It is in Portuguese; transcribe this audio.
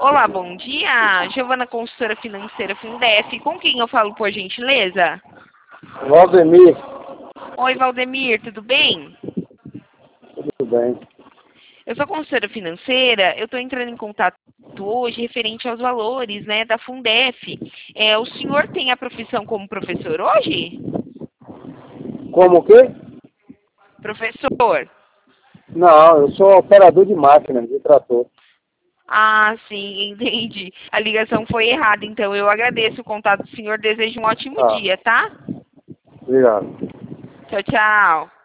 Olá, bom dia. Giovana, consultora financeira Fundef. Com quem eu falo, por gentileza? Valdemir, Oi, Valdemir, tudo bem? tudo bem. Eu sou consultora financeira, eu estou entrando em contato hoje referente aos valores, né, da Fundef. O senhor tem a profissão como professor hoje? Como o quê? Professor. Não, eu sou operador de máquina, de trator. Ah, sim, entendi. A ligação foi errada, então eu agradeço o contato do senhor, desejo um ótimo Tá, dia, tá? obrigado. Tchau, tchau.